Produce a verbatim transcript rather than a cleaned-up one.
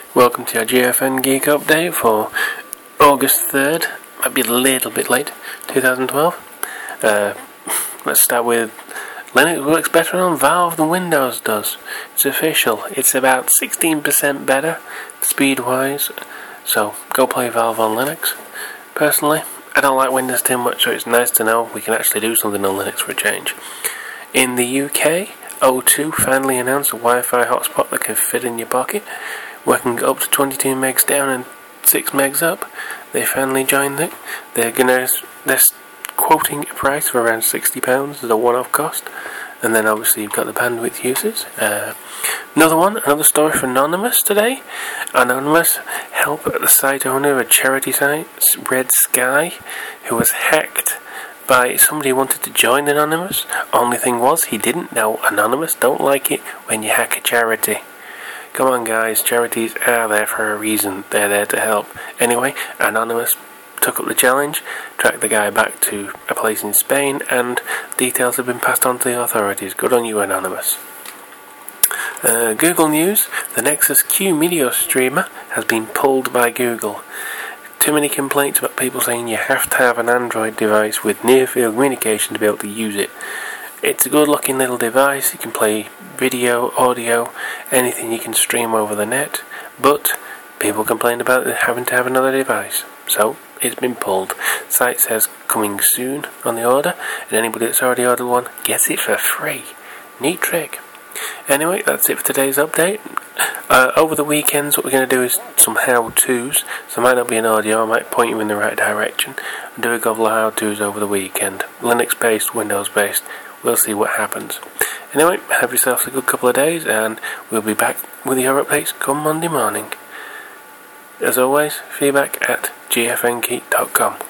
Welcome to your G F N Geek Update for August third, might be a little bit late, twenty twelve. Uh, let's start with Linux works better on Valve than Windows does. It's official. It's about sixteen percent better speed-wise, so go play Valve on Linux. Personally, I don't like Windows too much, so it's nice to know we can actually do something on Linux for a change. In the U K, O two finally announced a Wi-Fi hotspot that can fit in your pocket, working up to twenty-two megs down and six megs up. They finally joined it. They're gonna they're quoting a price of around sixty pounds as a one-off cost, and then obviously you've got the bandwidth uses. Uh, another one, another story for Anonymous today. Anonymous help the site owner of a charity site, Red Sky, who was hacked by somebody who wanted to join Anonymous. Only thing was, he didn't know Anonymous don't like it when you hack a charity. Come on guys, charities are there for a reason. They're there to help. Anyway, Anonymous took up the challenge, tracked the guy back to a place in Spain, and details have been passed on to the authorities. Good on you, Anonymous. Uh, Google News, the Nexus Q Media streamer has been pulled by Google. Too many complaints about people saying you have to have an Android device with near-field communication to be able to use it. It's a good looking little device. You can play video, audio, anything you can stream over the net, but people complain about having to have another device, so it's been pulled. The site says coming soon on the order, and anybody that's already ordered one gets it for free. Neat trick. Anyway, that's it for today's update. Uh, over the weekends, what we're going to do is some how-tos. So it might not be an audio, I might point you in the right direction, and do a couple of how-tos over the weekend. Linux-based, Windows-based. We'll see what happens. Anyway, have yourselves a good couple of days, and we'll be back with your updates come Monday morning. As always, feedback at g f n geek dot com.